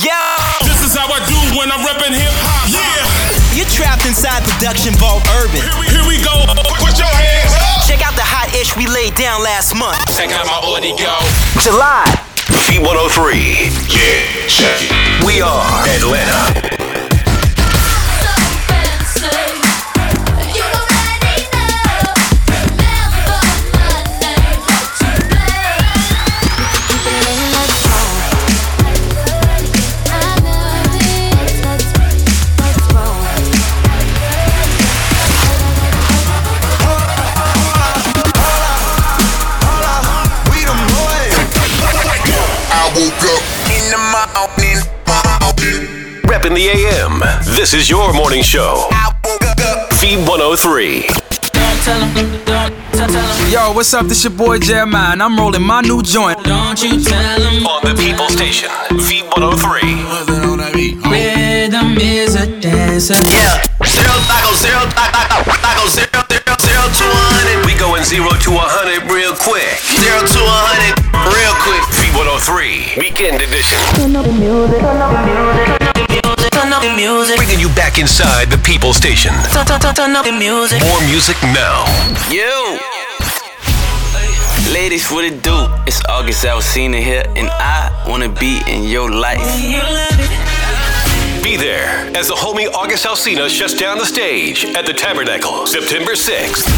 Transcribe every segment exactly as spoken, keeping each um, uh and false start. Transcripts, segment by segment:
Yo! This is how I do when I'm reppin' hip-hop. Yeah! You're trapped inside Production Vault Urban. Here we, here we go. Put your hands up. Check out the hot ish we laid down last month. Check out my audio. July. V one oh three. Yeah, check it. We are Atlanta. Reppin' the A M. This is your morning show. V one oh three. Yo, what's up? This your boy Jeremiah, and I'm rolling my new joint. Don't you tell him. On the People Station, V one oh three. Rhythm is a dancer. Yeah. Zero taco, zero taco, taco, zero, zero, zero to one hundred. We going zero to one hundred real quick. Zero to one hundred real quick. V one oh three, Weekend Edition. Turn up the music. Turn up the music. Turn up the music. Bringing you back inside the People Station. Turn, turn, turn, turn up the music. More music now. Yo! Ladies, what it do? It's August Alsina here, and I wanna be in your life. Be there as the homie August Alsina shuts down the stage at the Tabernacle, September sixth.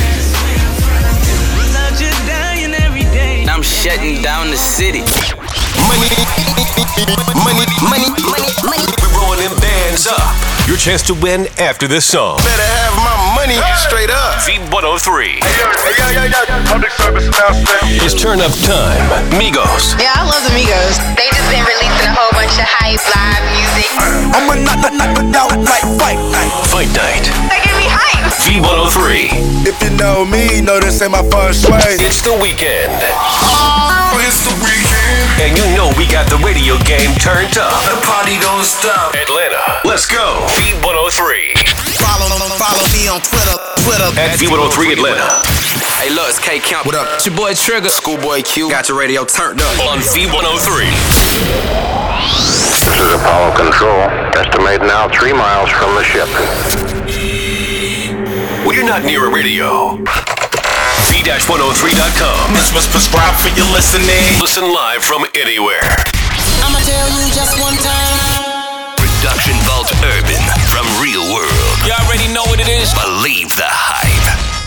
I'm shutting down the city. Money, money, money, money, money. We're rolling them bands up. Your chance to win after this song. Better have my money straight up. V one oh three. Hey, yo, hey, yo, yo, yo. Public service announcement. It's turn up time. Migos. Yeah, I love the Migos. They just been releasing a whole bunch of hype live music. I'm a knock, knock, knock, knock, like fight night. Fight night. They give me hype. V one oh three. If you know me, know this ain't my first way. It's the weekend. Oh, it's the weekend. And you know we got the radio game turned up. The party don't stop. Atlanta. Let's go. V one oh three. Follow, follow me on Twitter, Twitter. At V one oh three Atlanta. Hey, look, it's K Camp. What up? It's your boy Trigger. Schoolboy Q. Got your radio turned up. On V one oh three. This is Apollo Control. Estimate now three miles from the ship. Well, you're not near a radio. V one oh three dot com. This was prescribed for your listening. Listen live from anywhere. I'ma tell you just one time. Production Vault Urban from Real World. You already know what it is. Believe the hype.